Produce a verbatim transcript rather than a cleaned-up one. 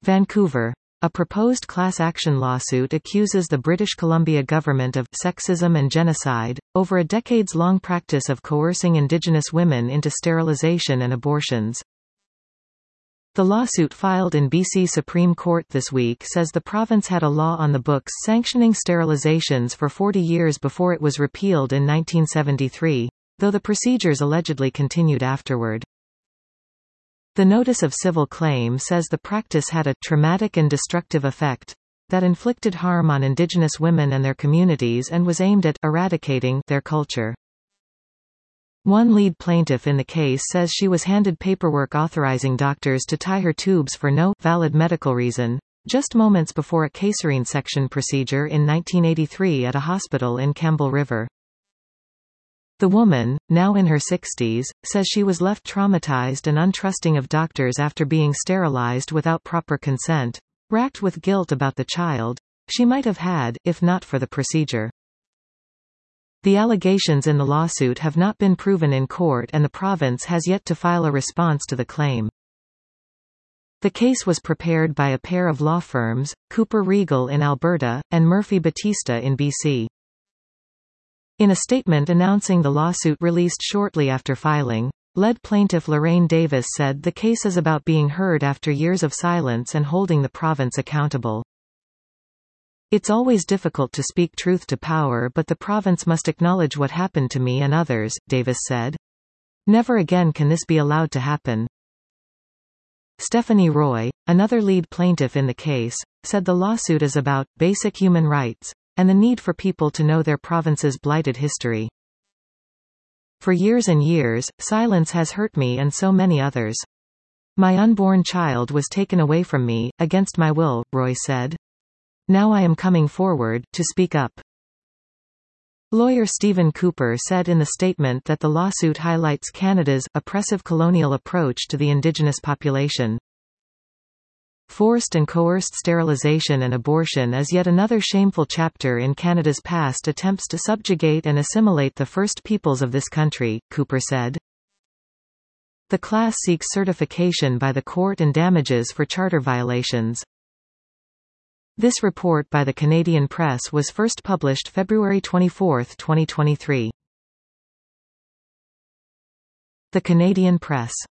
Vancouver. A proposed class action lawsuit accuses the British Columbia government of sexism and genocide, over a decades-long practice of coercing Indigenous women into sterilization and abortions. The lawsuit filed in B C Supreme Court this week says the province had a law on the books sanctioning sterilizations for forty years before it was repealed in nineteen seventy-three, though the procedures allegedly continued afterward. The notice of civil claim says the practice had a traumatic and destructive effect that inflicted harm on Indigenous women and their communities and was aimed at eradicating their culture. One lead plaintiff in the case says she was handed paperwork authorizing doctors to tie her tubes for no valid medical reason, just moments before a caesarean section procedure in nineteen eighty-three at a hospital in Campbell River. The woman, now in her sixties, says she was left traumatized and untrusting of doctors after being sterilized without proper consent, racked with guilt about the child she might have had, if not for the procedure. The allegations in the lawsuit have not been proven in court and the province has yet to file a response to the claim. The case was prepared by a pair of law firms, Cooper Regal in Alberta, and Murphy Batista in B C. In a statement announcing the lawsuit released shortly after filing, lead plaintiff Lorraine Davis said the case is about being heard after years of silence and holding the province accountable. It's always difficult to speak truth to power, but the province must acknowledge what happened to me and others, Davis said. Never again can this be allowed to happen. Stephanie Roy, another lead plaintiff in the case, said the lawsuit is about basic human rights and the need for people to know their province's blighted history. For years and years, silence has hurt me and so many others. My unborn child was taken away from me, against my will, Roy said. Now I am coming forward, to speak up. Lawyer Stephen Cooper said in the statement that the lawsuit highlights Canada's oppressive colonial approach to the Indigenous population. Forced and coerced sterilization and abortion is yet another shameful chapter in Canada's past attempts to subjugate and assimilate the First Peoples of this country, Cooper said. The class seeks certification by the court and damages for charter violations. This report by the Canadian Press was first published February twenty-fourth, twenty twenty-three. The Canadian Press.